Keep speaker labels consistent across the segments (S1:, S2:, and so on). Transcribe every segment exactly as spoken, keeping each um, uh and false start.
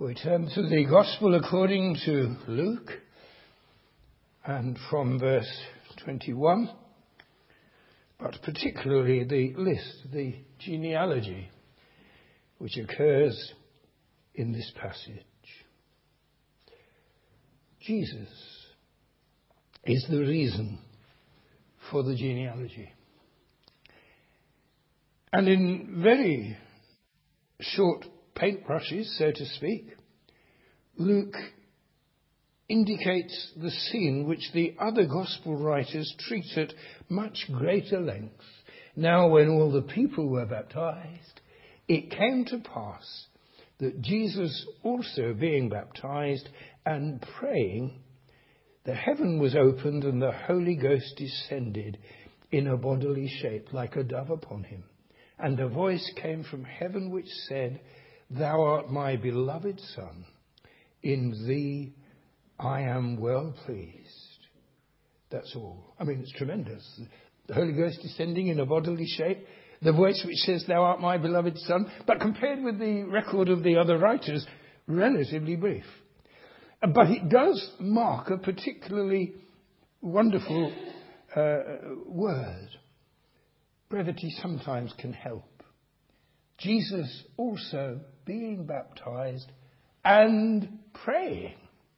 S1: We turn to the Gospel according to Luke, and from verse twenty-one, but particularly the list, the genealogy, which occurs in this passage. Jesus is the reason for the genealogy. And in very short paintbrushes, so to speak, Luke indicates the scene which the other gospel writers treat at much greater length. Now, when all the people were baptized, it came to pass that Jesus also being baptized and praying, the heaven was opened and the Holy Ghost descended in a bodily shape like a dove upon him. And a voice came from heaven which said, "Thou art my beloved Son, in thee I am well pleased." That's all. I mean, it's tremendous. The Holy Ghost descending in a bodily shape, the voice which says, "Thou art my beloved Son," but compared with the record of the other writers, relatively brief. But it does mark a particularly wonderful uh, word. Brevity sometimes can help. Jesus also being baptized and praying.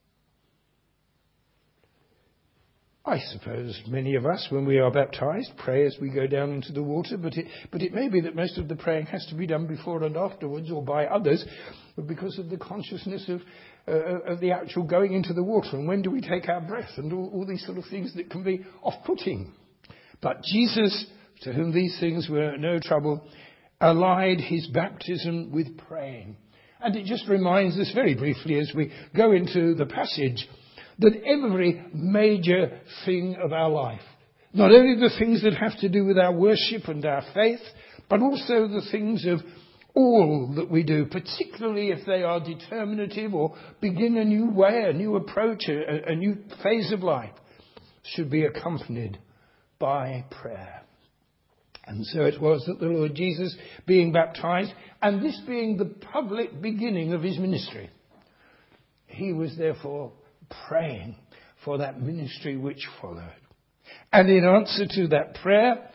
S1: I suppose many of us, when we are baptized, pray as we go down into the water, but it, but it may be that most of the praying has to be done before and afterwards or by others because of the consciousness of, uh, of the actual going into the water. And when do we take our breath and all, all these sort of things that can be off-putting. But Jesus, to whom these things were no trouble, allied his baptism with praying. And it just reminds us very briefly as we go into the passage that every major thing of our life, not only the things that have to do with our worship and our faith, but also the things of all that we do, particularly if they are determinative or begin a new way, a new approach, a, a new phase of life, should be accompanied by prayer. And so it was that the Lord Jesus, being baptized, and this being the public beginning of his ministry, he was therefore praying for that ministry which followed. And in answer to that prayer,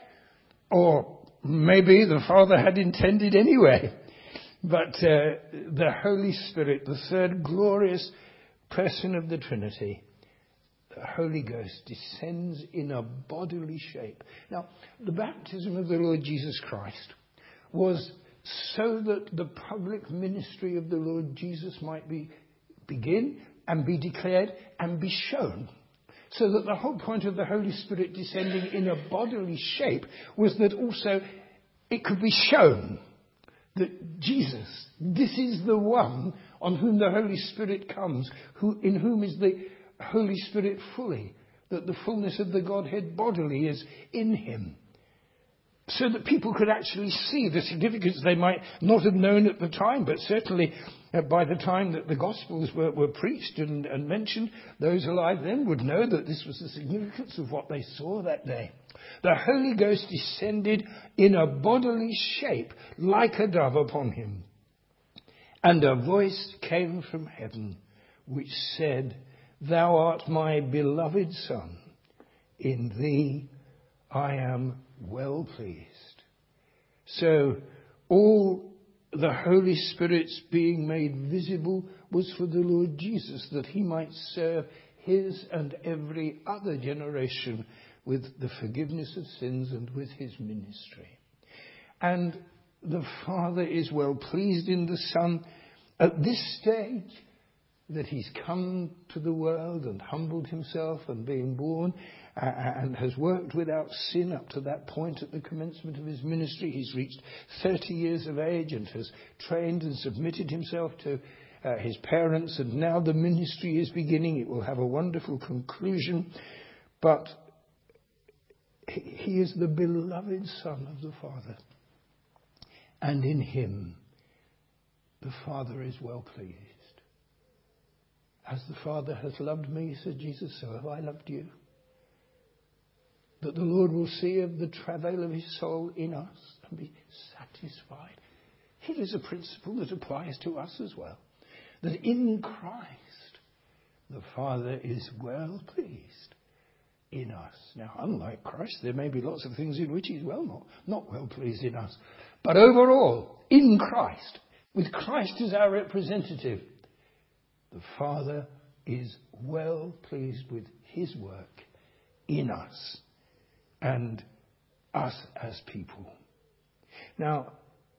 S1: or maybe the Father had intended anyway, but uh, the Holy Spirit, the third glorious person of the Trinity, the Holy Ghost, descends in a bodily shape. Now, the baptism of the Lord Jesus Christ was so that the public ministry of the Lord Jesus might be begin and be declared and be shown. So that the whole point of the Holy Spirit descending in a bodily shape was that also it could be shown that Jesus, this is the one on whom the Holy Spirit comes, who in whom is the Holy Spirit fully, that the fullness of the Godhead bodily is in him. So that people could actually see the significance they might not have known at the time, but certainly uh, by the time that the Gospels were, were preached and, and mentioned, those alive then would know that this was the significance of what they saw that day. The Holy Ghost descended in a bodily shape like a dove upon him. And a voice came from heaven which said, "Thou art my beloved Son, in thee I am well pleased." So all the Holy Spirit's being made visible was for the Lord Jesus, that he might serve his and every other generation with the forgiveness of sins and with his ministry. And the Father is well pleased in the Son at this stage, that he's come to the world and humbled himself and being born uh, and has worked without sin up to that point at the commencement of his ministry. He's reached thirty years of age and has trained and submitted himself to uh, his parents, and now the ministry is beginning. It will have a wonderful conclusion, but he is the beloved Son of the Father, and in him the Father is well pleased. As the Father has loved me, said Jesus, so have I loved you. That the Lord will see of the travail of his soul in us and be satisfied. It is a principle that applies to us as well. that in Christ the Father is well pleased in us. Now, unlike Christ, there may be lots of things in which he's well not, not well pleased in us. But overall, in Christ, with Christ as our representative, the Father is well pleased with his work in us and us as people. Now,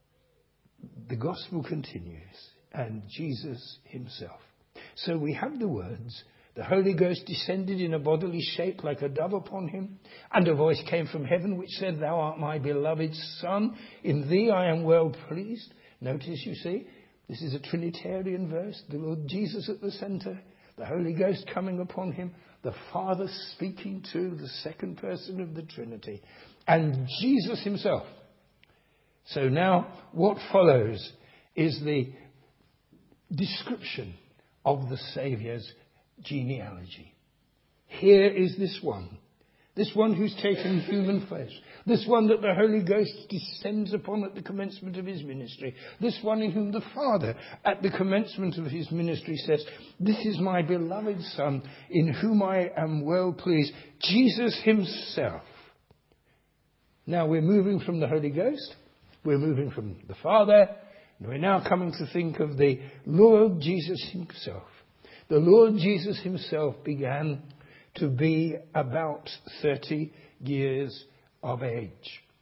S1: the gospel continues, and Jesus himself. So we have the words, the Holy Ghost descended in a bodily shape like a dove upon him, and a voice came from heaven which said, Thou art my beloved Son, in thee I am well pleased. Notice, you see, this is a Trinitarian verse, the Lord Jesus at the centre, the Holy Ghost coming upon him, the Father speaking to the second person of the Trinity, and Jesus himself. So now what follows is the description of the Saviour's genealogy. Here is this one, this one who's taken human flesh, this one that the Holy Ghost descends upon at the commencement of his ministry, this one in whom the Father at the commencement of his ministry says, This is my beloved Son, in whom I am well pleased, Jesus himself. Now we're moving from the Holy Ghost, we're moving from the Father, and we're now coming to think of the Lord Jesus himself. The Lord Jesus himself began to be about thirty years of age.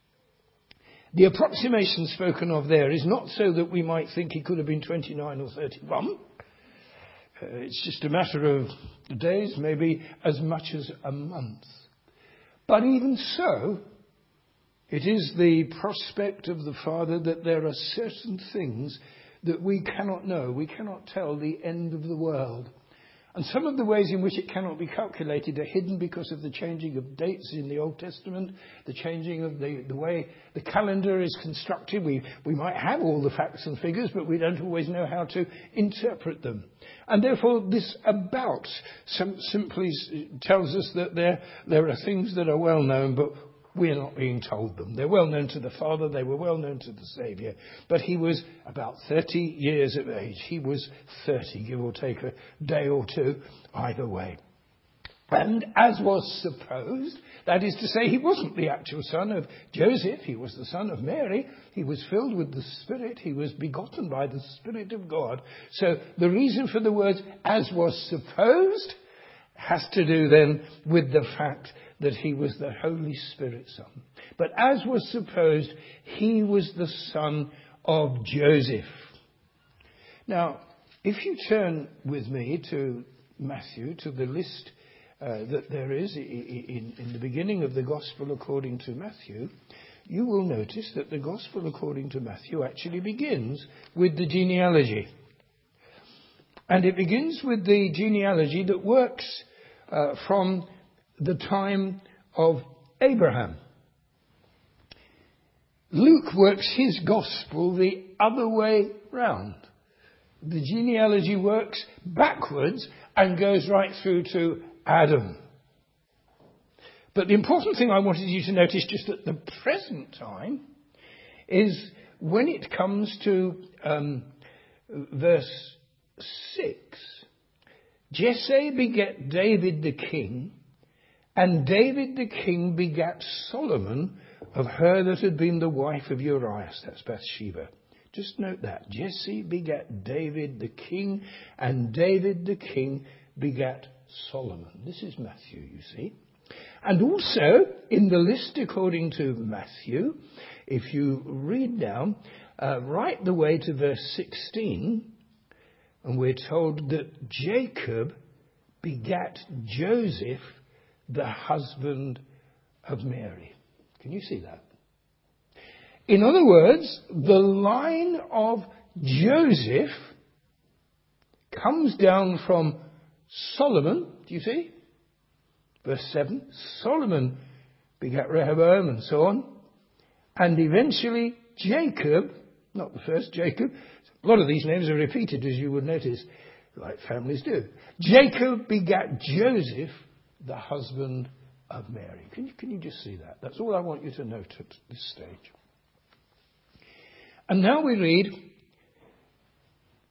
S1: The approximation spoken of there is not so that we might think he could have been twenty-nine or thirty-one. Uh, it's just a matter of days, maybe as much as a month. But even so, it is the prospect of the Father that there are certain things that we cannot know. We cannot tell the end of the world. And some of the ways in which it cannot be calculated are hidden because of the changing of dates in the Old Testament, the changing of the, the way the calendar is constructed. We, we might have all the facts and figures, but we don't always know how to interpret them. And therefore, this about some, simply tells us that there, there are things that are well known, but we're not being told them. They're well known to the Father. They were well known to the Saviour. But he was about thirty years of age. He was thirty, give or take a day or two, either way. And as was supposed, that is to say, he wasn't the actual son of Joseph. He was the son of Mary. He was filled with the Spirit. He was begotten by the Spirit of God. So the reason for the words, as was supposed, has to do then with the fact that he was the Holy Spirit's son. But as was supposed, he was the son of Joseph. Now, if you turn with me to Matthew, to the list uh, that there is in, in the beginning of the Gospel according to Matthew, you will notice that the Gospel according to Matthew actually begins with the genealogy. And it begins with the genealogy that works uh, from the time of Abraham. Luke works his gospel the other way round. The genealogy works backwards and goes right through to Adam. But the important thing I wanted you to notice just at the present time is when it comes to um, verse six, Jesse begat David the king, and David the king begat Solomon of her that had been the wife of Uriah. That's Bathsheba. Just note that. Jesse begat David the king, and David the king begat Solomon. This is Matthew, you see. And also, in the list according to Matthew, if you read down, uh, right the way to verse sixteen, and we're told that Jacob begat Joseph, the husband of Mary. Can you see that? In other words, the line of Joseph comes down from Solomon. Do you see? Verse seven. Solomon begat Rehoboam and so on. And eventually Jacob, not the first Jacob. A lot of these names are repeated, as you would notice, like families do. Jacob begat Joseph, the husband of Mary. Can you, can you just see that? That's all I want you to note at this stage. And now we read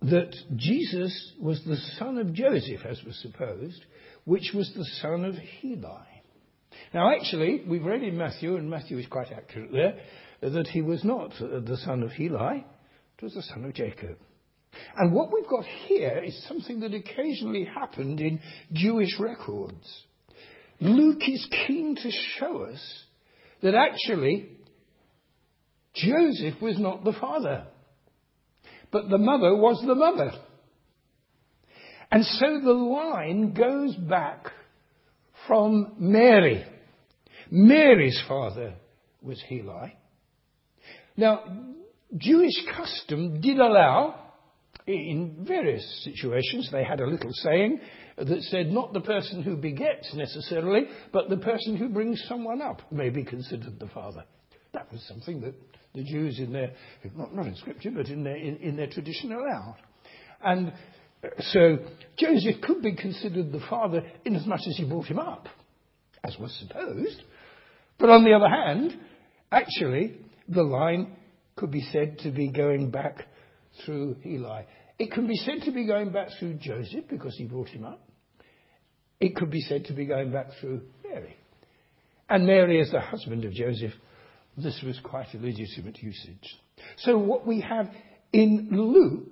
S1: that Jesus was the son of Joseph, as was supposed, which was the son of Heli. Now, actually, we've read in Matthew, and Matthew is quite accurate there, that he was not the son of Heli, it was the son of Jacob. And what we've got here is something that occasionally happened in Jewish records. Luke is keen to show us that actually Joseph was not the father, but the mother was the mother. And so the line goes back from Mary. Mary's father was Heli. Now, Jewish custom did allow, in various situations, they had a little saying that said not the person who begets necessarily, but the person who brings someone up may be considered the father. That was something that the Jews in their, not, not in scripture, but in their, in, in their tradition allowed. And so Joseph could be considered the father inasmuch as he brought him up, as was supposed. But on the other hand, actually, the line could be said to be going back through Heli. It can be said to be going back through Joseph because he brought him up. It could be said to be going back through Mary. And Mary as the husband of Joseph, this was quite a legitimate usage. So what we have in Luke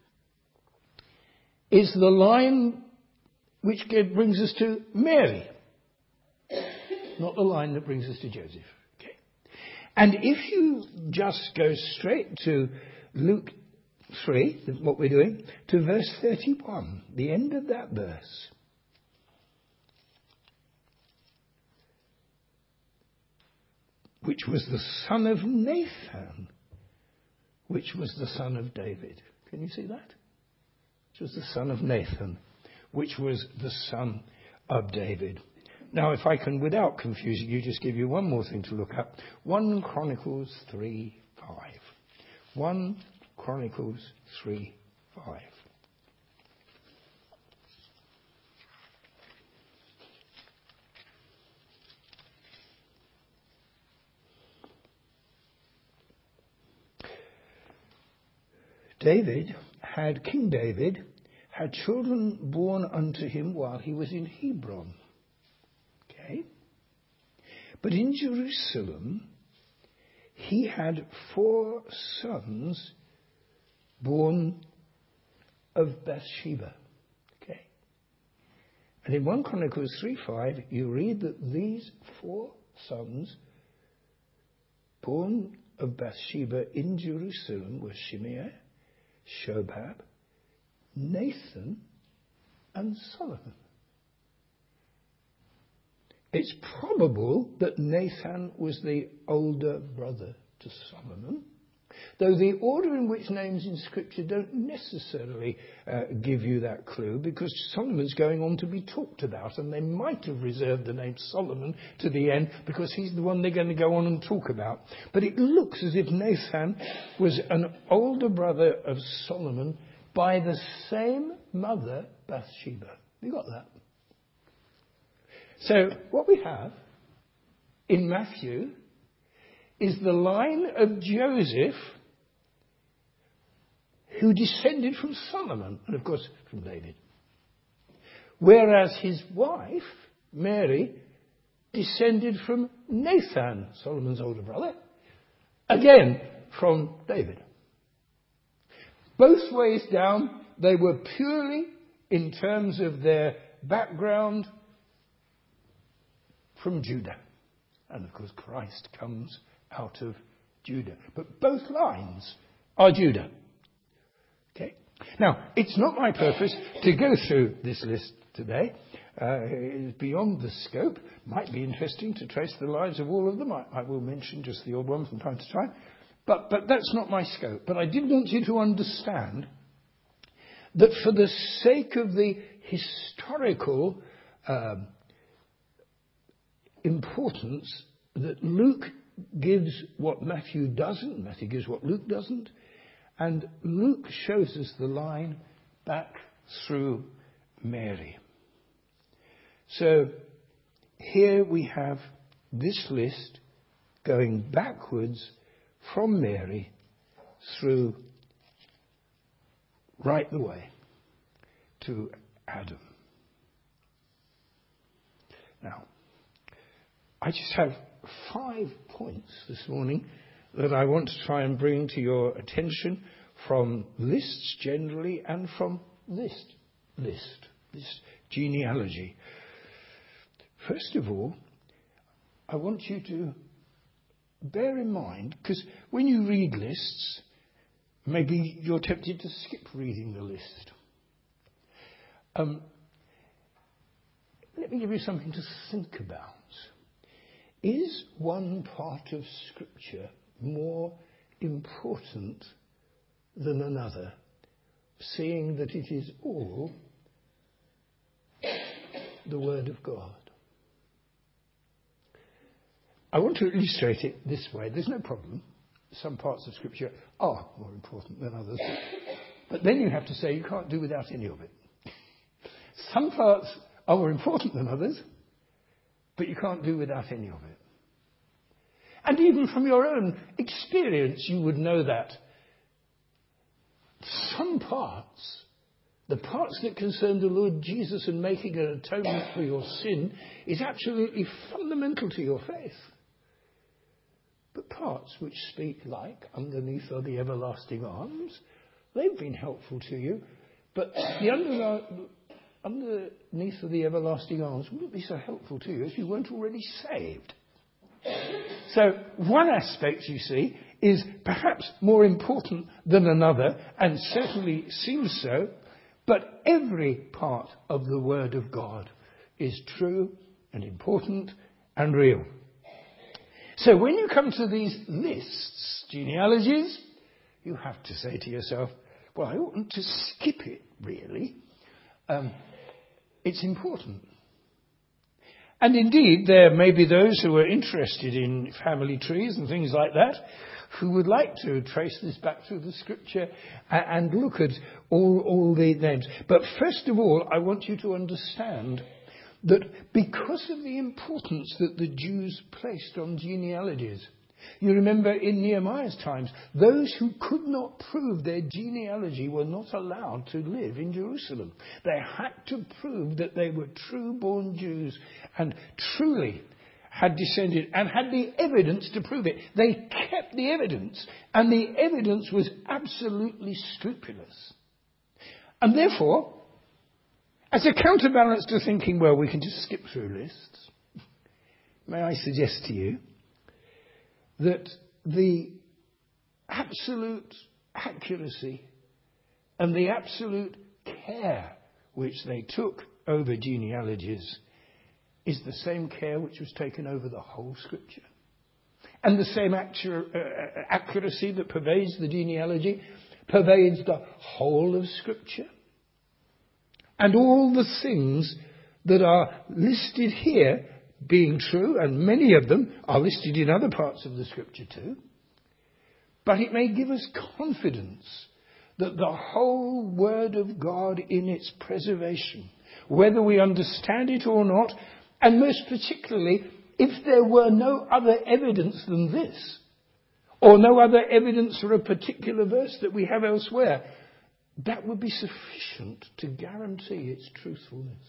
S1: is the line which brings us to Mary, not the line that brings us to Joseph. Okay. And if you just go straight to Luke three, what we're doing, to verse thirty-one, the end of that verse. Which was the son of Nathan, which was the son of David. Can you see that? Which was the son of Nathan, which was the son of David. Now, if I can, without confusing you, just give you one more thing to look up. First Chronicles three five. First Chronicles three five. David had, King David, had children born unto him while he was in Hebron. Okay? But in Jerusalem, he had four sons born of Bathsheba. Okay? And in First Chronicles three five, you read that these four sons born of Bathsheba in Jerusalem were Shimei, Shobab, Nathan, and Solomon. It's probable that Nathan was the older brother to Solomon, though the order in which names in Scripture don't necessarily uh, give you that clue, because Solomon's going on to be talked about, and they might have reserved the name Solomon to the end because he's the one they're going to go on and talk about. But it looks as if Nathan was an older brother of Solomon by the same mother, Bathsheba. You got that? So what we have in Matthew is the line of Joseph, who descended from Solomon, and of course from David. Whereas his wife, Mary, descended from Nathan, Solomon's older brother, again from David. Both ways down, they were purely, in terms of their background, from Judah. And of course Christ comes out of Judah. But both lines are Judah. Okay. Now, it's not my purpose to go through this list today. Uh, it is beyond the scope. Might be interesting to trace the lives of all of them. I, I will mention just the odd one from time to time. But, but that's not my scope. But I did want you to understand that for the sake of the historical um, importance that Luke gives what Matthew doesn't, Matthew gives what Luke doesn't, and Luke shows us the line back through Mary. So here we have this list going backwards from Mary through right the way to Adam. Now, I just have five points this morning that I want to try and bring to your attention from lists generally and from this list, this genealogy. First of all, I want you to bear in mind, because when you read lists, maybe you're tempted to skip reading the list. Um, let me give you something to think about. Is one part of Scripture more important than another, seeing that it is all the Word of God? I want to illustrate it this way. There's no problem. Some parts of Scripture are more important than others. But then you have to say you can't do without any of it. Some parts are more important than others, but you can't do without any of it. And even from your own experience, you would know that some parts, the parts that concern the Lord Jesus and making an atonement for your sin, is absolutely fundamental to your faith. But parts which speak like, underneath are the everlasting arms, they've been helpful to you. But the under, underneath of the everlasting arms wouldn't be so helpful to you if you weren't already saved. So one aspect, you see, is perhaps more important than another, and certainly seems so, but every part of the Word of God is true and important and real. So when you come to these lists, genealogies, you have to say to yourself, well, I oughtn't to skip it, really. Um, it's important. And indeed, there may be those who are interested in family trees and things like that, who would like to trace this back through the Scripture and look at all, all the names. But first of all, I want you to understand that because of the importance that the Jews placed on genealogies, you remember in Nehemiah's times, those who could not prove their genealogy were not allowed to live in Jerusalem. They had to prove that they were true-born Jews and truly had descended and had the evidence to prove it. They kept the evidence, and the evidence was absolutely scrupulous. And therefore, as a counterbalance to thinking, well, we can just skip through lists, may I suggest to you that the absolute accuracy and the absolute care which they took over genealogies is the same care which was taken over the whole Scripture. And the same actu- uh, accuracy that pervades the genealogy pervades the whole of Scripture. And all the things that are listed here being true, and many of them are listed in other parts of the Scripture too. But it may give us confidence that the whole Word of God in its preservation, whether we understand it or not, and most particularly, if there were no other evidence than this, or no other evidence for a particular verse that we have elsewhere, that would be sufficient to guarantee its truthfulness.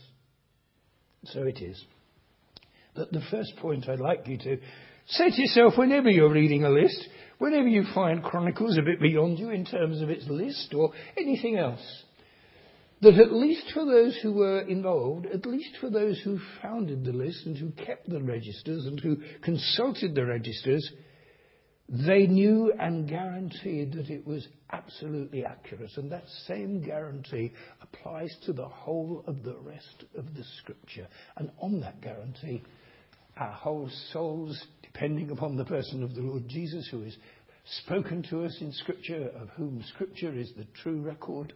S1: So it is that the first point I'd like you to say to yourself whenever you're reading a list, whenever you find Chronicles a bit beyond you in terms of its list or anything else, that at least for those who were involved, at least for those who founded the list and who kept the registers and who consulted the registers, they knew and guaranteed that it was absolutely accurate. And that same guarantee applies to the whole of the rest of the Scripture. And on that guarantee, our whole souls, depending upon the person of the Lord Jesus, who is spoken to us in Scripture, of whom Scripture is the true record,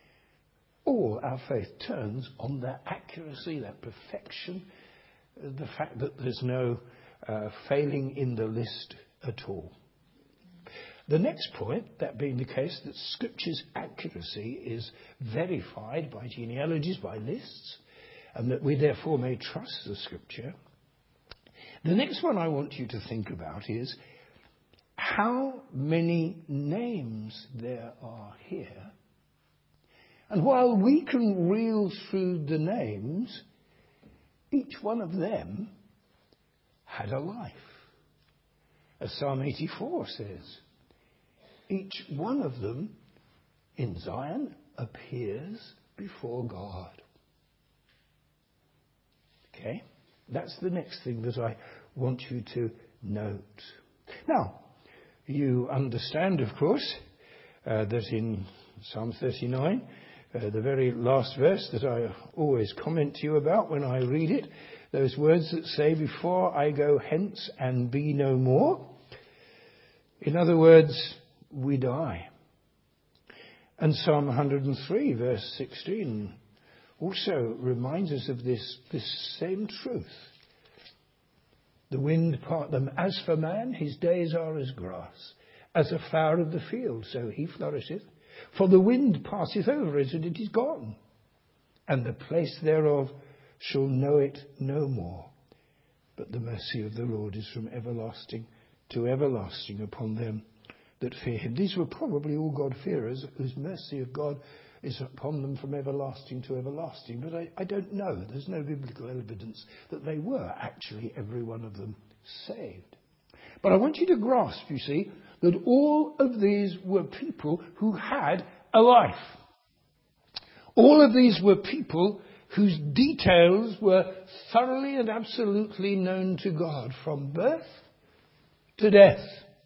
S1: all our faith turns on that accuracy, that perfection, the fact that there's no uh, failing in the list at all. The next point, that being the case that Scripture's accuracy is verified by genealogies, by lists, and that we therefore may trust the Scripture, the next one I want you to think about is how many names there are here And while we can reel through the names, each one of them had a life. As Psalm eighty-four says, each one of them in Zion appears before God. Okay? That's the next thing that I want you to note. Now, you understand, of course, uh, that in Psalm thirty-nine, uh, the very last verse that I always comment to you about when I read it, those words that say, before I go hence and be no more. In other words, we die. And Psalm one hundred three, verse sixteen, also reminds us of this, this same truth. The wind part them. As for man, his days are as grass. As a flower of the field, so he flourisheth. For the wind passeth over it, and it is gone. And the place thereof shall know it no more. But the mercy of the Lord is from everlasting to everlasting upon them that fear him. These were probably all God-fearers, whose mercy of God is upon them from everlasting to everlasting. But I, I don't know. There's no biblical evidence that they were actually, every one of them, saved. But I want you to grasp, you see, that all of these were people who had a life. All of these were people whose details were thoroughly and absolutely known to God, from birth to death.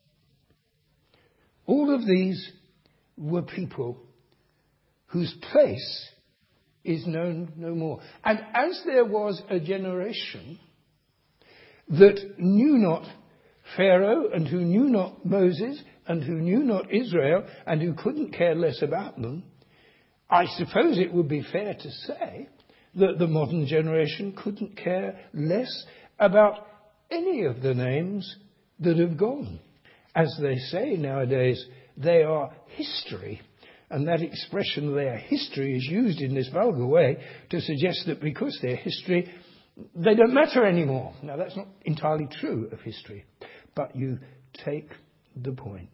S1: All of these were people whose place is known no more. And as there was a generation that knew not Pharaoh, and who knew not Moses, and who knew not Israel, and who couldn't care less about them, I suppose it would be fair to say that the modern generation couldn't care less about any of the names that have gone. As they say nowadays, they are history. And that expression, their history, is used in this vulgar way to suggest that because they're history, they don't matter anymore. Now, that's not entirely true of history, but you take the point.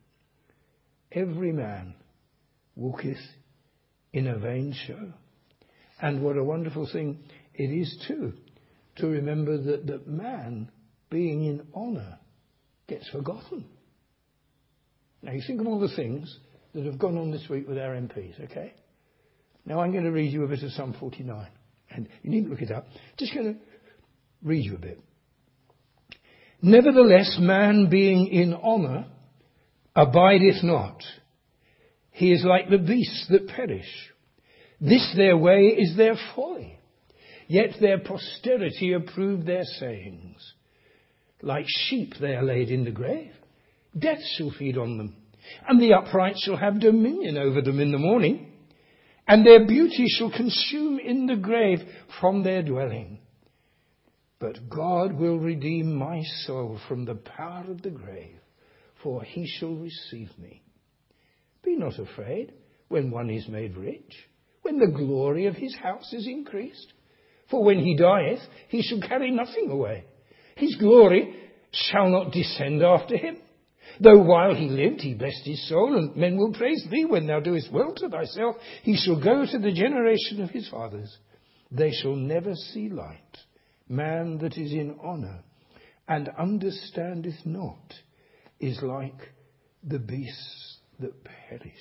S1: Every man walketh in a vain show. And what a wonderful thing it is, too, to remember that, that man, being in honour, gets forgotten. Now, you think of all the things that have gone on this week with our M Ps, okay? Now, I'm going to read you a bit of Psalm forty-nine. And you needn't look it up. Just going to read you a bit. Nevertheless, man being in honour abideth not. He is like the beasts that perish. This their way is their folly. Yet their posterity approve their sayings. Like sheep they are laid in the grave. Death shall feed on them. And the upright shall have dominion over them in the morning. And their beauty shall consume in the grave from their dwelling. But God will redeem my soul from the power of the grave, for he shall receive me. Be not afraid when one is made rich, when the glory of his house is increased. For when he dieth, he shall carry nothing away. His glory shall not descend after him. Though while he lived, he blessed his soul, and men will praise thee when thou doest well to thyself. He shall go to the generation of his fathers. They shall never see light. Man that is in honour and understandeth not is like the beasts that perish.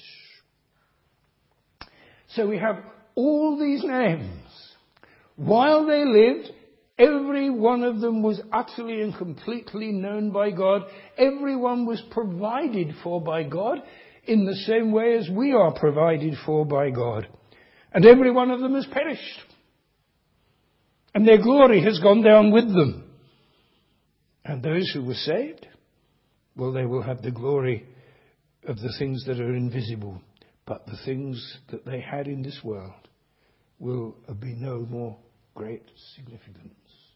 S1: So we have all these names. While they lived, every one of them was utterly and completely known by God. Everyone was provided for by God in the same way as we are provided for by God. And every one of them has perished. And their glory has gone down with them. And those who were saved, well, they will have the glory of the things that are invisible. But the things that they had in this world will be no more great significance.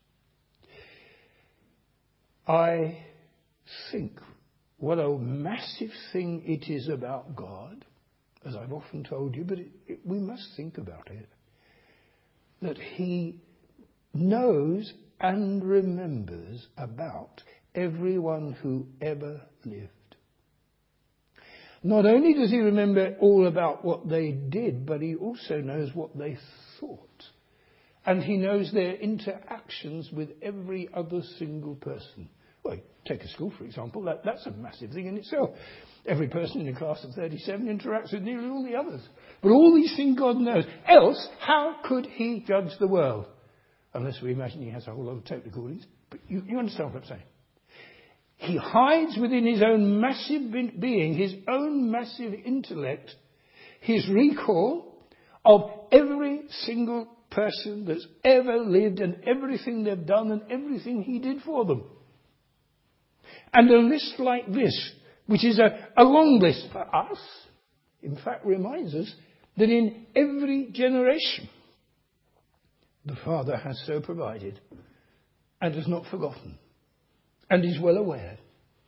S1: I think what a massive thing it is about God, as I've often told you, but it, it, we must think about it, that he knows and remembers about everyone who ever lived. Not only does he remember all about what they did, but he also knows what they thought. And he knows their interactions with every other single person. Well, take a school, for example. That, that's a massive thing in itself. Every person in a class of thirty-seven interacts with nearly all the others. But all these things God knows. Else, how could he judge the world? Unless we imagine he has a whole lot of tape recordings. But you, you understand what I'm saying. He hides within his own massive being, his own massive intellect, his recall of every single person that's ever lived and everything they've done and everything he did for them. And a list like this, which is a, a long list for us, in fact reminds us that in every generation the Father has so provided and has not forgotten. And is well aware.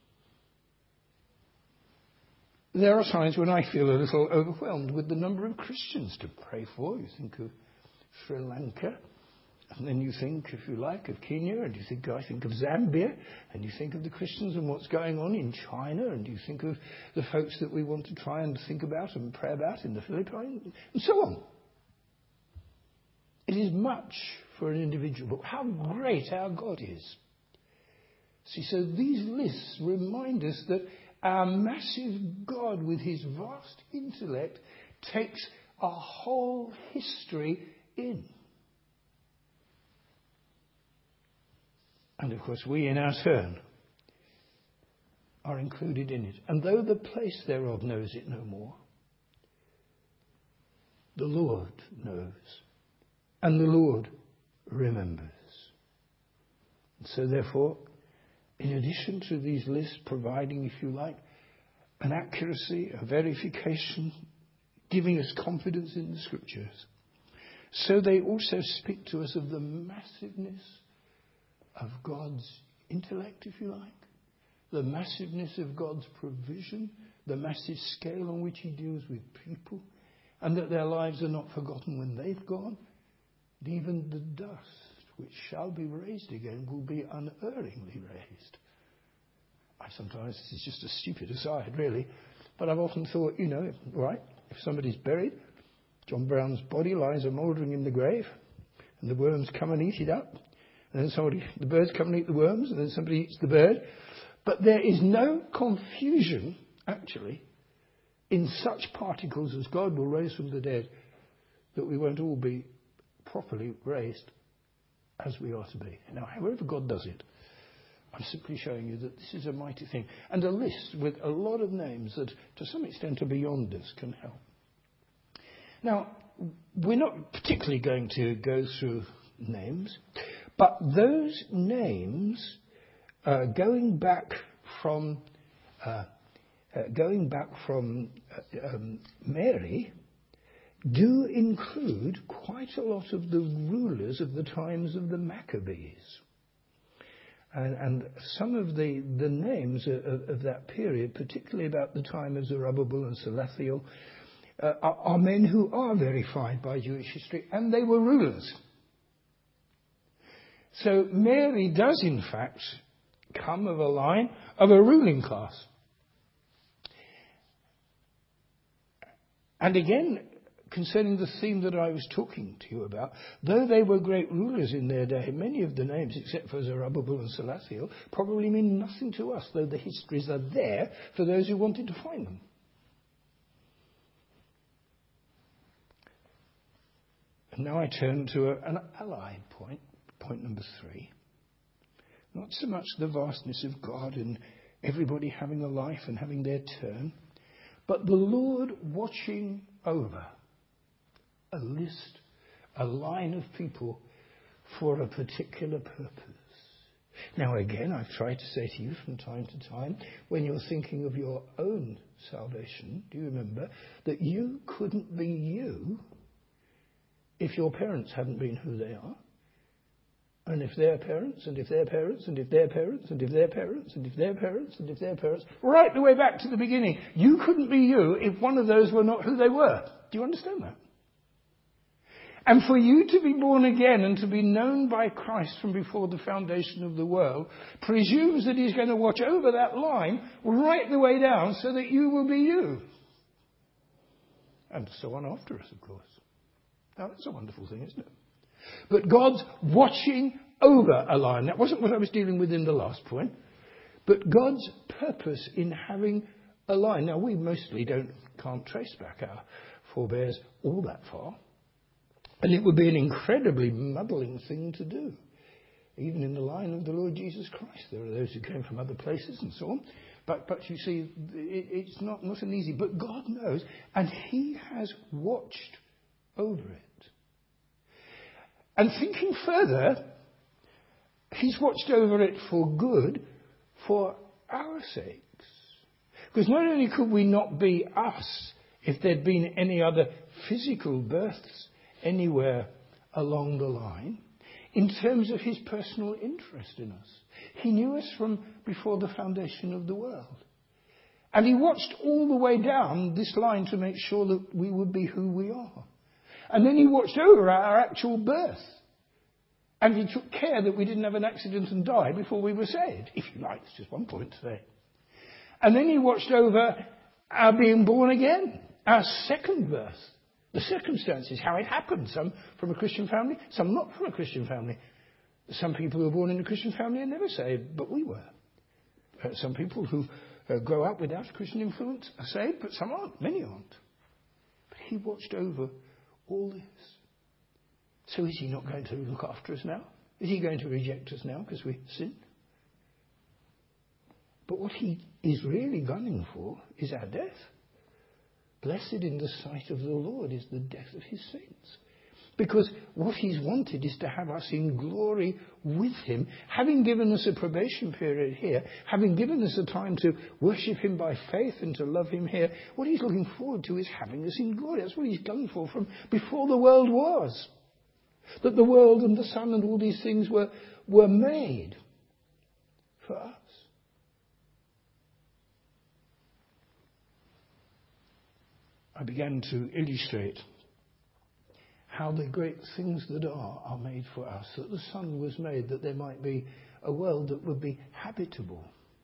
S1: There are times when I feel a little overwhelmed with the number of Christians to pray for. You think of Sri Lanka, and then you think, if you like, of Kenya, and you think, I think of Zambia, and you think of the Christians and what's going on in China, and you think of the folks that we want to try and think about and pray about in the Philippines, and so on. It is much for an individual, but how great our God is. See, so these lists remind us that our massive God with his vast intellect takes a whole history in. And of course we in our turn are included in it. And though the place thereof knows it no more, the Lord knows. And the Lord remembers. And so therefore, in addition to these lists providing, if you like, an accuracy, a verification, giving us confidence in the Scriptures, so they also speak to us of the massiveness of God's intellect, if you like, the massiveness of God's provision, the massive scale on which he deals with people, and that their lives are not forgotten when they've gone. And even the dust which shall be raised again will be unerringly raised. I sometimes, this is just a stupid aside really, but I've often thought, you know, right, if somebody's buried, John Brown's body lies a mouldering in the grave, and the worms come and eat it up, and then somebody, the birds come and eat the worms, and then somebody eats the bird. But there is no confusion, actually, in such particles as God will raise from the dead, that we won't all be properly raised as we are to be. Now, however God does it, I'm simply showing you that this is a mighty thing. And a list with a lot of names that, to some extent, are beyond us can help. Now, we're not particularly going to go through names, but those names, uh, going back from uh, uh, going back from uh, um, Mary, do include quite a lot of the rulers of the times of the Maccabees. And, and some of the, the names of, of that period, particularly about the time of Zerubbabel and Salathiel, uh, are, are men who are verified by Jewish history, and they were rulers. So Mary does, in fact, come of a line of a ruling class. And again, concerning the theme that I was talking to you about, though they were great rulers in their day, many of the names, except for Zerubbabel and Salathiel, probably mean nothing to us, though the histories are there for those who wanted to find them. And now I turn to a, an allied point, point number three. Not so much the vastness of God and everybody having a life and having their turn, but the Lord watching over a list, a line of people for a particular purpose. Now again, I've tried to say to you from time to time, when you're thinking of your own salvation, do you remember that you couldn't be you if your parents hadn't been who they are? And if their parents, and if their parents, and if their parents, and if their parents, and if their parents, and if their parents, right the way back to the beginning. You couldn't be you if one of those were not who they were. Do you understand that? And for you to be born again and to be known by Christ from before the foundation of the world presumes that he's going to watch over that line right the way down so that you will be you. And so on after us, of course. Now, that's a wonderful thing, isn't it? But God's watching over a line. That wasn't what I was dealing with in the last point. But God's purpose in having a line. Now, we mostly don't, can't trace back our forebears all that far. And it would be an incredibly muddling thing to do. Even in the line of the Lord Jesus Christ. There are those who came from other places and so on. But, but you see, it, it's not, not an easy. But God knows. And he has watched over it. And thinking further, he's watched over it for good, for our sakes. Because not only could we not be us if there'd been any other physical births anywhere along the line, in terms of his personal interest in us. He knew us from before the foundation of the world. And he watched all the way down this line to make sure that we would be who we are. And then he watched over our actual birth. And he took care that we didn't have an accident and die before we were saved. If you like, it's just one point to say. And then he watched over our being born again, our second birth. The circumstances, how it happened. Some from a Christian family, some not from a Christian family. Some people who were born in a Christian family are never saved, but we were. Uh, some people who uh, grow up without Christian influence are saved, but some aren't. Many aren't. But he watched over all this. So is he not going to look after us now? Is he going to reject us now because we sin? But what he is really gunning for is our death. Blessed in the sight of the Lord is the death of his saints. Because what he's wanted is to have us in glory with him, having given us a probation period here, having given us a time to worship him by faith and to love him here. What he's looking forward to is having us in glory. That's what he's done for from before the world was. That the world and the sun and all these things were, were made for us. I began to illustrate how the great things that are are made for us. That the sun was made that there might be a world that would be habitable.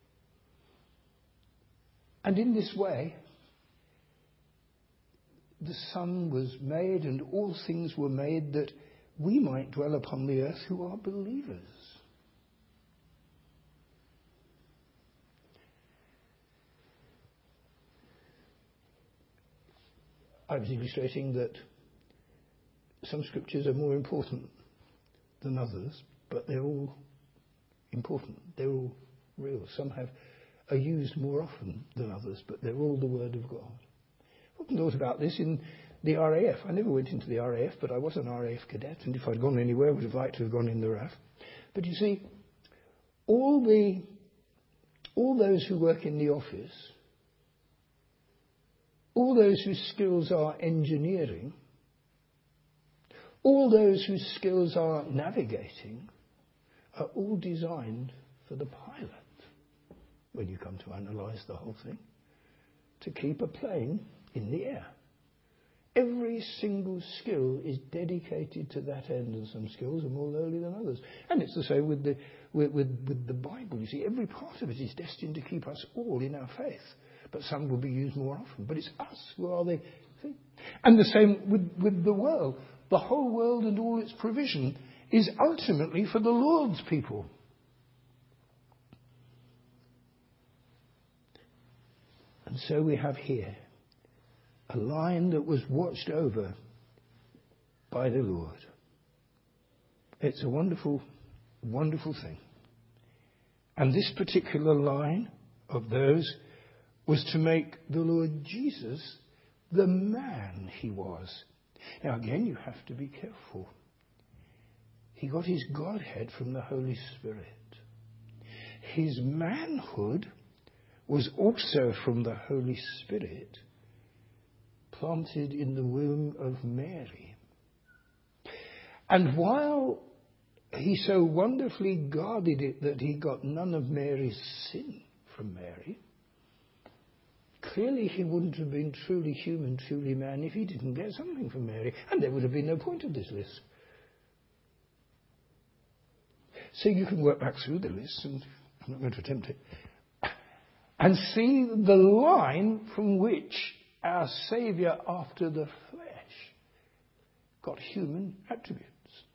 S1: And in this way, the sun was made and all things were made that we might dwell upon the earth who are believers. I was illustrating that some scriptures are more important than others, but they're all important. They're all real. Some have are used more often than others, but they're all the Word of God. I often thought about this in the R A F. I never went into the R A F, but I was an R A F cadet, and if I'd gone anywhere, I would have liked to have gone in the R A F. But you see, all the all those who work in the office, all those whose skills are engineering, all those whose skills are navigating, are all designed for the pilot, when you come to analyse the whole thing, to keep a plane in the air. Every single skill is dedicated to that end, and some skills are more lowly than others. And it's the same with the, with, with, with the Bible. You see, every part of it is destined to keep us all in our faith. But some will be used more often. But it's us. Who are they? See? And the same with, with the world. The whole world and all its provision is ultimately for the Lord's people. And so we have here a line that was watched over by the Lord. It's a wonderful, wonderful thing. And this particular line of those was to make the Lord Jesus the man he was. Now again, you have to be careful. He got his Godhead from the Holy Spirit. His manhood was also from the Holy Spirit, planted in the womb of Mary. And while he so wonderfully guarded it that he got none of Mary's sin from Mary, clearly he wouldn't have been truly human, truly man if he didn't get something from Mary. And there would have been no point of this list. So you can work back through the list, and I'm not going to attempt it, and see the line from which our Saviour after the flesh got human attributes.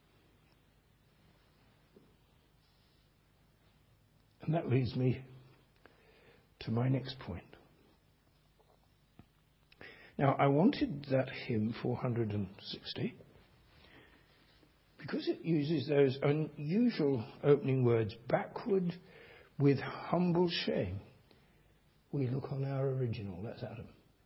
S1: And that leads me to my next point. Now, I wanted that hymn four hundred sixty because it uses those unusual opening words, backward with humble shame. We look on our original, that's Adam.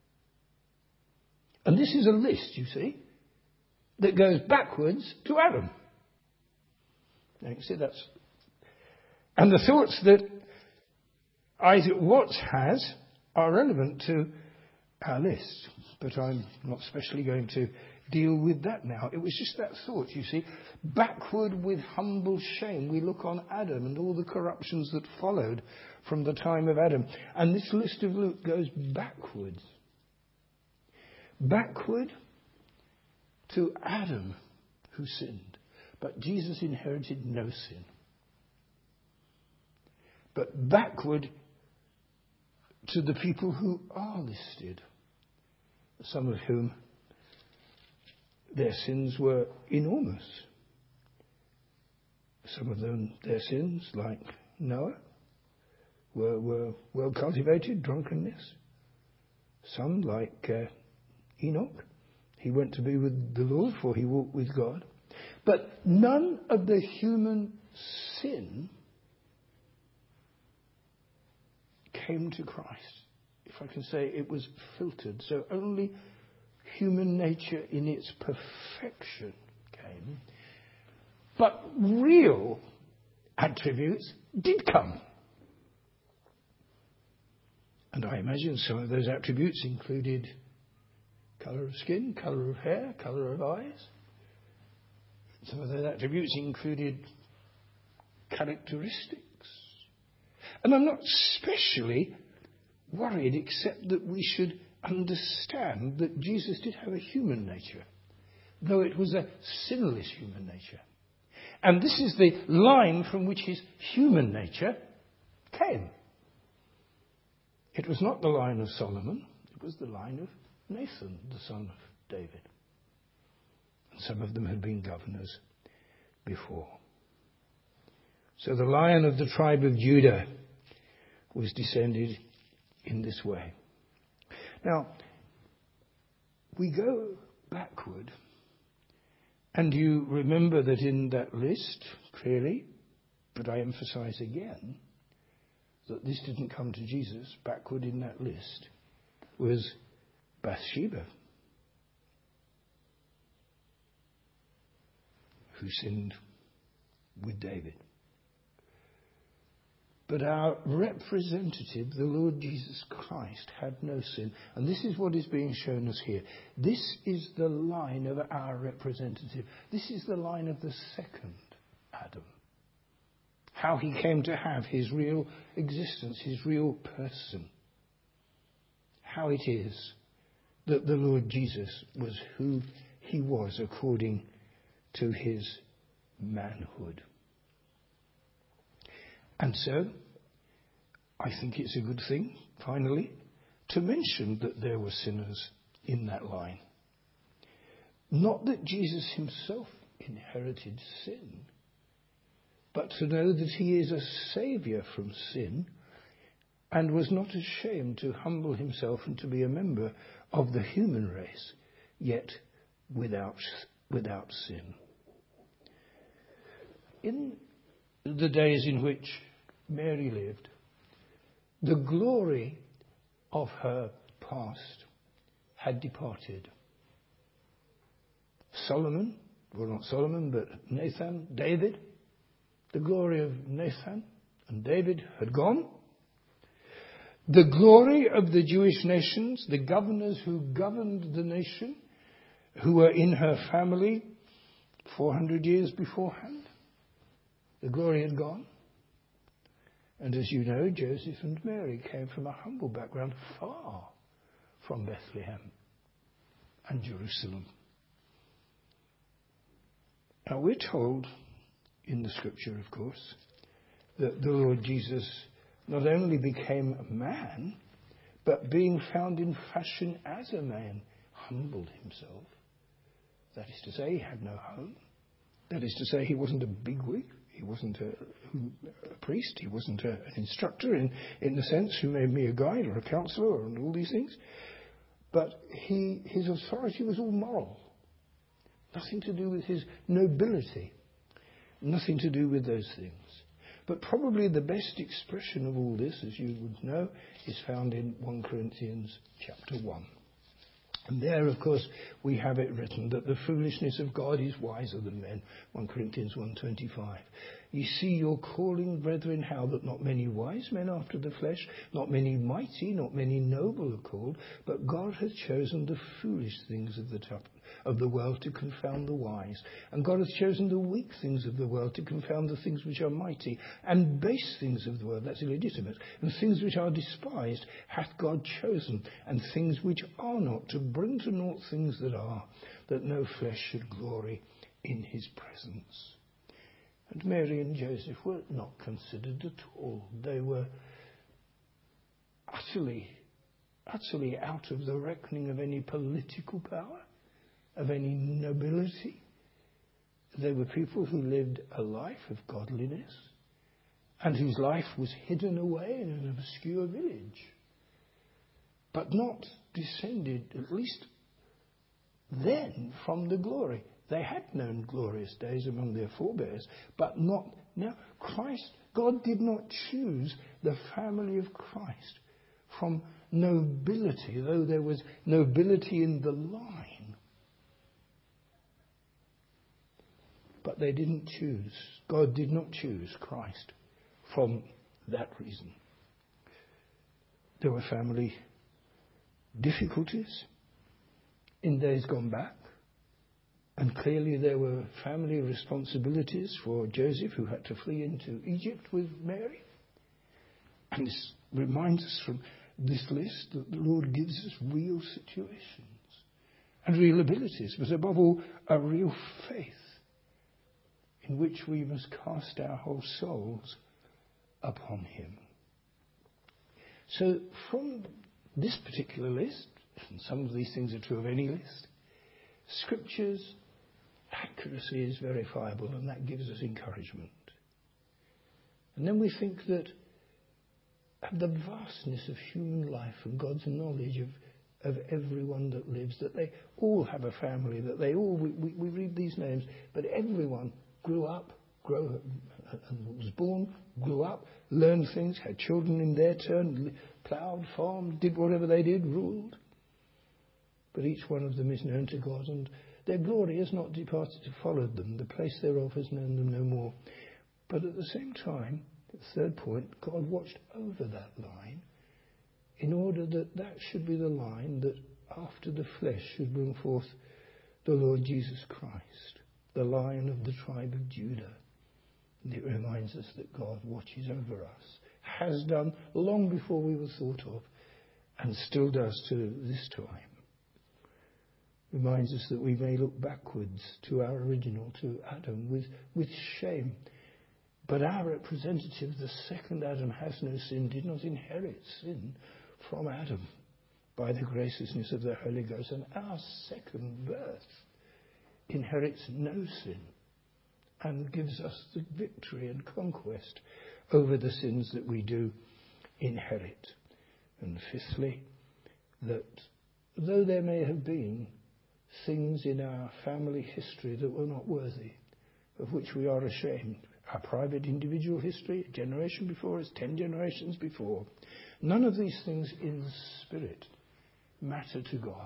S1: And this is a list, you see, that goes backwards to Adam. Now, you see, that's... And the thoughts that Isaac Watts has are relevant to our list, but I'm not specially going to deal with that now. It was just that thought, you see. Backward with humble shame, we look on Adam and all the corruptions that followed from the time of Adam. And this list of Luke goes backwards. Backward to Adam, who sinned. But Jesus inherited no sin. But backward to the people who are listed, some of whom their sins were enormous. Some of them, their sins, like Noah, were, were well cultivated, drunkenness. Some, like uh, Enoch, he went to be with the Lord, for he walked with God. But none of the human sin came to Christ. If I can say, it was filtered. So only human nature in its perfection came. But real attributes did come. And I imagine some of those attributes included colour of skin, colour of hair, colour of eyes. Some of those attributes included characteristics. And I'm not specially worried, except that we should understand that Jesus did have a human nature, though it was a sinless human nature. And this is the line from which his human nature came. It was not the line of Solomon, it was the line of Nathan, the son of David. And some of them had been governors before. So the Lion of the tribe of Judah was descended in this way. Now, we go backward, and you remember that in that list, clearly, but I emphasize again, that this didn't come to Jesus. Backward in that list was Bathsheba, who sinned with David. But our representative, the Lord Jesus Christ, had no sin. And this is what is being shown us here. This is the line of our representative. This is the line of the second Adam. How he came to have his real existence, his real person. How it is that the Lord Jesus was who he was according to his manhood. And so, I think it's a good thing, finally, to mention that there were sinners in that line. Not that Jesus himself inherited sin, but to know that he is a saviour from sin and was not ashamed to humble himself and to be a member of the human race, yet without, without sin. In the days in which Mary lived, the glory of her past had departed. Solomon, well not Solomon, but Nathan, David, the glory of Nathan and David had gone. The glory of the Jewish nations, the governors who governed the nation, who were in her family four hundred years beforehand, the glory had gone. And as you know, Joseph and Mary came from a humble background, far from Bethlehem and Jerusalem. Now we're told in the scripture, of course, that the Lord Jesus not only became a man, but being found in fashion as a man, humbled himself. That is to say, he had no home. That is to say, he wasn't a bigwig. He wasn't a, a priest. He wasn't a, an instructor in, in the sense who made me a guide or a counselor and all these things. But he, his authority was all moral. Nothing to do with his nobility. Nothing to do with those things. But probably the best expression of all this, as you would know, is found in First Corinthians chapter one. And there, of course, we have it written that the foolishness of God is wiser than men. First Corinthians one twenty-five. Ye see your calling, brethren, how that not many wise men after the flesh, not many mighty, not many noble are called, but God hath chosen the foolish things of the top, of the world to confound the wise. And God hath chosen the weak things of the world to confound the things which are mighty, and base things of the world, that's illegitimate, and things which are despised hath God chosen, and things which are not, to bring to naught things that are, that no flesh should glory in his presence. And Mary and Joseph were not considered at all. They were utterly, utterly out of the reckoning of any political power, of any nobility. They were people who lived a life of godliness and whose life was hidden away in an obscure village, but not descended, at least then, from the glory. They had known glorious days among their forebears, but not now. Christ, God did not choose the family of Christ from nobility, though there was nobility in the line. But they didn't choose, God did not choose Christ from that reason. There were family difficulties in days gone back. And clearly there were family responsibilities for Joseph, who had to flee into Egypt with Mary. And this reminds us from this list that the Lord gives us real situations and real abilities, but above all, a real faith in which we must cast our whole souls upon him. So from this particular list, and some of these things are true of any list, Scripture's accuracy is verifiable, and that gives us encouragement. And then we think that the vastness of human life and God's knowledge of, of everyone that lives, that they all have a family, that they all, we, we, we read these names, but everyone grew up, grew, and was born, grew up, learned things, had children in their turn, ploughed, farmed, did whatever they did, ruled. But each one of them is known to God, and their glory has not departed to follow them. The place thereof has known them no more. But at the same time, the third point, God watched over that line in order that that should be the line that after the flesh should bring forth the Lord Jesus Christ, the Lion of the tribe of Judah. And it reminds us that God watches over us, has done long before we were thought of, and still does to this time. Reminds us that we may look backwards to our original, to Adam, with, with shame. But our representative, the second Adam, has no sin, did not inherit sin from Adam by the graciousness of the Holy Ghost. And our second birth inherits no sin and gives us the victory and conquest over the sins that we do inherit. And fifthly, that though there may have been things in our family history that were not worthy, of which we are ashamed, our private individual history, a generation before us, ten generations before, none of these things in spirit matter to God,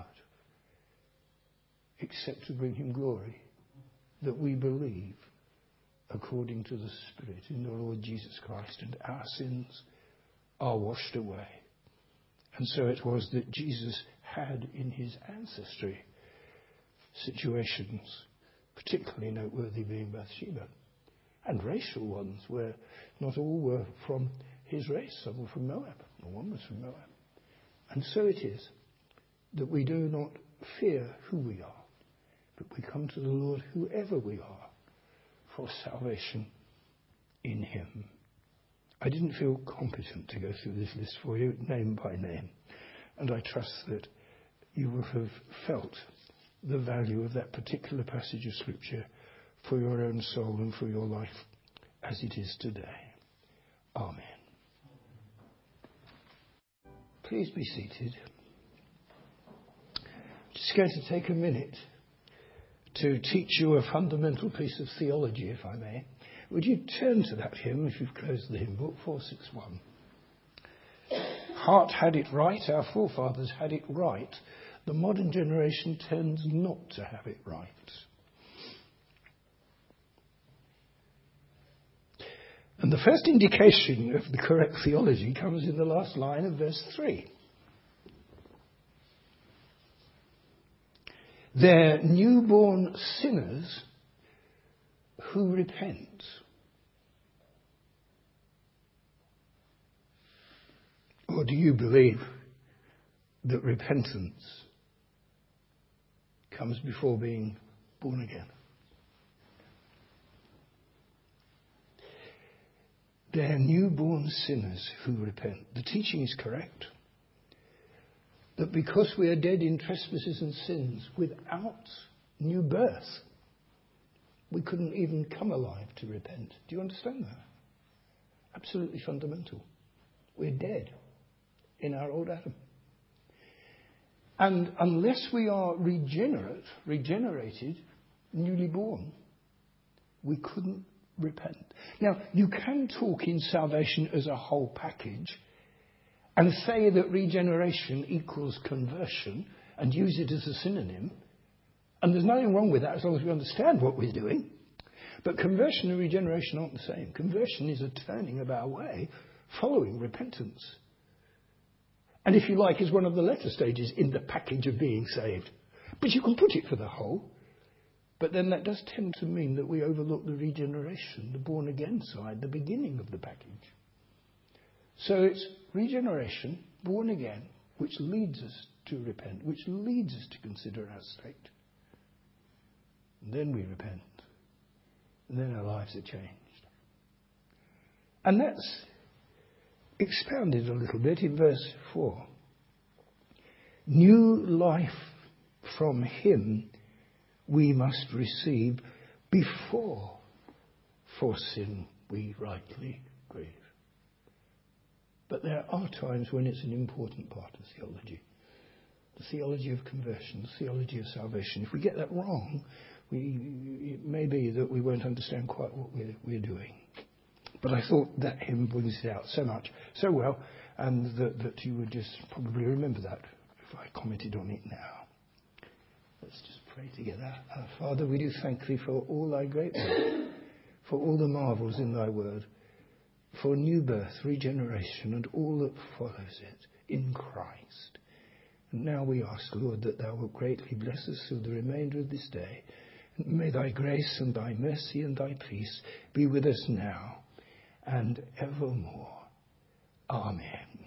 S1: except to bring him glory, that we believe according to the Spirit in the Lord Jesus Christ, and our sins are washed away. And so it was that Jesus had in his ancestry situations, particularly noteworthy being Bathsheba, and racial ones where not all were from his race. Some were from Moab, or one was from Moab. And so it is that we do not fear who we are, but we come to the Lord, whoever we are, for salvation in him. I didn't feel competent to go through this list for you, name by name, and I trust that you will have felt the value of that particular passage of Scripture for your own soul and for your life as it is today. Amen. Please be seated. I'm just going to take a minute to teach you a fundamental piece of theology, if I may. Would you turn to that hymn, if you've closed the hymn book, four sixty-one. Heart had it right, our forefathers had it right. The modern generation tends not to have it right. And the first indication of the correct theology comes in the last line of verse three. They're newborn sinners who repent. Or do you believe that repentance comes before being born again? They're newborn sinners who repent. The teaching is correct. That because we are dead in trespasses and sins, without new birth, we couldn't even come alive to repent. Do you understand that? Absolutely fundamental. We're dead in our old Adam. And unless we are regenerate, regenerated, newly born, we couldn't repent. Now, you can talk in salvation as a whole package and say that regeneration equals conversion and use it as a synonym. And there's nothing wrong with that as long as we understand what we're doing. But conversion and regeneration aren't the same. Conversion is a turning of our way following repentance. And if you like, is one of the latter stages in the package of being saved. But you can put it for the whole. But then that does tend to mean that we overlook the regeneration, the born again side, the beginning of the package. So it's regeneration, born again, which leads us to repent, which leads us to consider our state. And then we repent. And then our lives are changed. And that's expounded a little bit in verse four. New life from him we must receive before for sin we rightly grieve. But there are times when it's an important part of theology. The theology of conversion, the theology of salvation. If we get that wrong, we, it may be that we won't understand quite what we're, we're doing. But I thought that hymn brings it out so much, so well, and that, that you would just probably remember that if I commented on it now. Let's just pray together. Our Father, we do thank thee for all thy great work, for all the marvels in thy word, for new birth, regeneration, and all that follows it in Christ. And now we ask, Lord, that thou wilt greatly bless us through the remainder of this day. And may thy grace and thy mercy and thy peace be with us now and evermore. Amen.